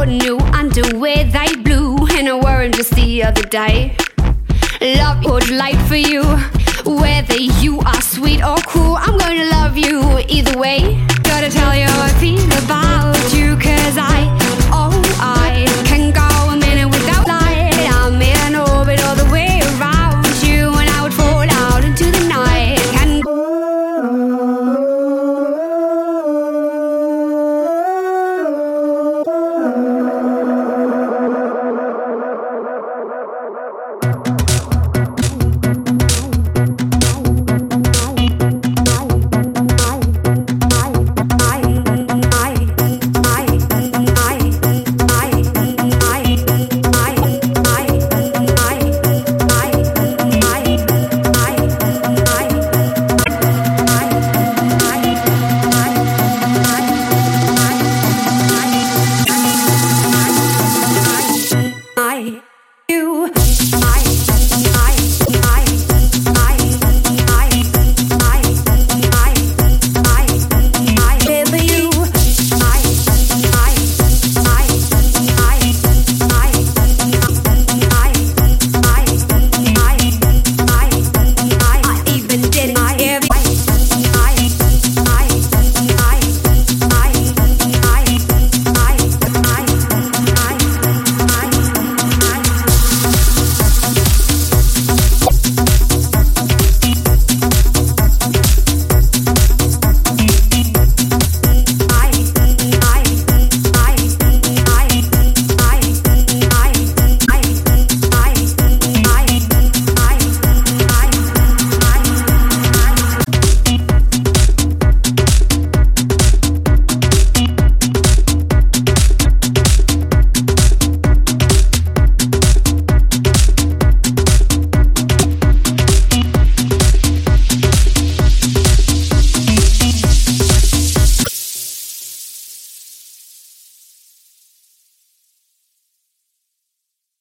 new underwear they blew, and I wore him just the other day. Love would light for you, whether you are sweet or cool. I'm gonna love you either way.